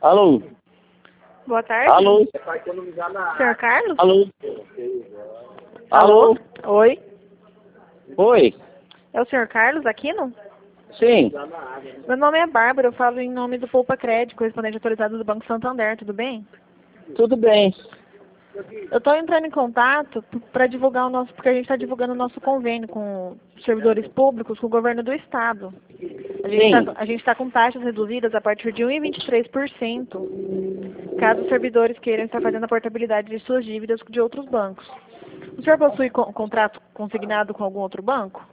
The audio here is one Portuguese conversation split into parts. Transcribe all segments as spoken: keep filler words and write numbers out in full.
Alô? Boa tarde. Alô? senhor Carlos? Alô? Alô? Oi. Oi? É o senhor Carlos Aquino? Sim. Meu nome é Bárbara, eu falo em nome do Poupa Crédito, correspondente autorizado do Banco Santander, tudo bem? Tudo bem. Eu estou entrando em contato para divulgar o nosso, porque a gente está divulgando o nosso convênio com servidores públicos, com o governo do estado. A gente Sim. está a gente tá com taxas reduzidas a partir de um vírgula vinte e três por cento, caso os servidores queiram estar fazendo a portabilidade de suas dívidas de outros bancos. O senhor possui co contrato consignado com algum outro banco?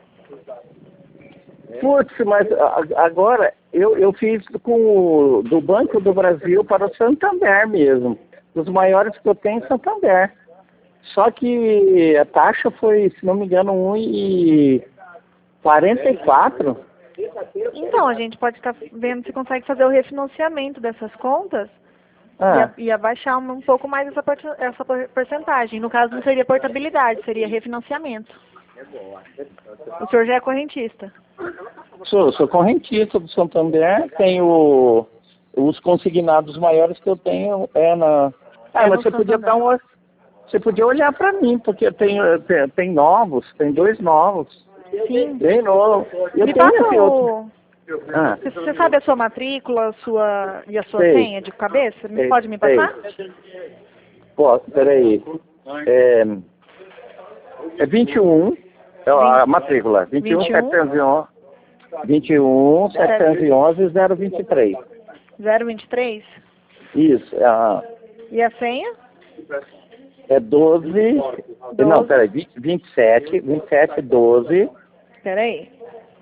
Putz, mas a- agora eu, eu fiz com o, do Banco do Brasil para o Santander mesmo. Os maiores que eu tenho é Santander. Só que a taxa foi, se não me engano, um e quarenta e quatro. Então, a gente pode estar vendo se consegue fazer o refinanciamento dessas contas e, Ah, a, e abaixar um, um pouco mais essa, porta- essa por- porcentagem. No caso, não seria portabilidade, seria refinanciamento. O senhor já é correntista. sou, sou correntista do Santander, tenho os consignados maiores que eu tenho é na. Ah, É mas no você podia Santander. dar uma. Você podia olhar para mim, porque eu tenho, tem, tem novos, tem dois novos. Sim. Bem novo. Eu Me tenho passa esse outro. o... Ah, Você você sabe a sua matrícula a sua... e a sua sei. senha de cabeça? Me Sei, pode me sei. passar? Posso, peraí. É, é vinte e um, é a matrícula, vinte e um, vinte e um. setecentos e onze, vinte e um, setecentos e onze, zero vinte e três. zero vinte e três? Isso, é, a- E a senha? é doze, não, peraí, vinte, vinte e sete, vinte e sete, doze, Peraí.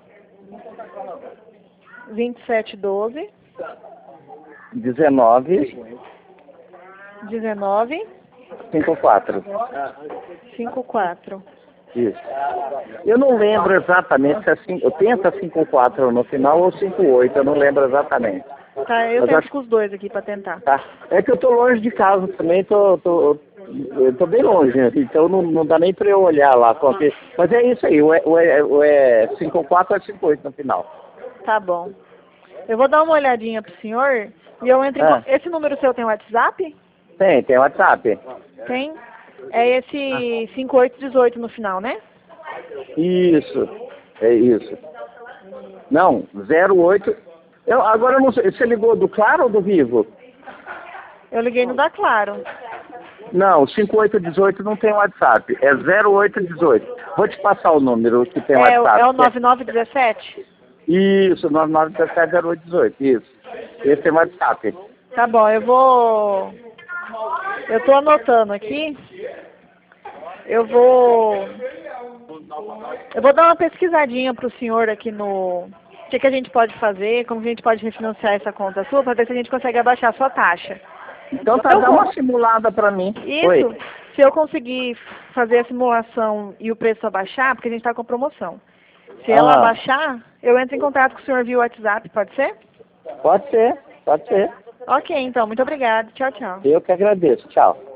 vinte e sete, doze, dezenove, dezenove, cinquenta e quatro. cinquenta e quatro. Isso. Eu não lembro exatamente se é cinco, eu tento cinquenta e quatro no final ou cinquenta e oito, eu não lembro exatamente. Tá, eu Mas tento acho- com os dois aqui pra tentar. Tá. É que eu tô longe de casa também, tô, tô, eu tô bem longe, né? Então não, não dá nem pra eu olhar lá. Qualquer... Mas é isso aí, o é, o é, o é cinquenta e quatro ou cinquenta e oito no final. Tá bom. Eu vou dar uma olhadinha pro senhor e eu entro em... Ah. con- Esse número seu tem WhatsApp? Tem, tem WhatsApp. Tem? É esse cinquenta e oito dezoito no final, né? Isso, é isso. Não, zero oito. Eu, agora eu não sei, você ligou do Claro ou do Vivo? Eu liguei no da Claro. Não, cinquenta e oito dezoito não tem WhatsApp, é zero oito dezoito. Vou te passar o número que tem É, o- WhatsApp. é o nove nove um sete? Isso, nove nove um sete zero oito dezoito, isso. Esse tem WhatsApp. Tá bom, eu vou... Eu tô anotando aqui. Eu vou... Eu vou dar uma pesquisadinha pro senhor aqui no... O que, que a gente pode fazer, como que a gente pode refinanciar essa conta sua, para ver se a gente consegue abaixar a sua taxa. Então tá, Eu dá vou- uma simulada pra mim. Isso, Oi. se eu conseguir fazer a simulação e o preço abaixar, porque a gente está com promoção. Se ela Ah. abaixar, eu entro em contato com o senhor via WhatsApp, pode ser? Pode ser, pode ser. Ok, então, muito obrigada. Tchau, tchau. Eu que agradeço. Tchau.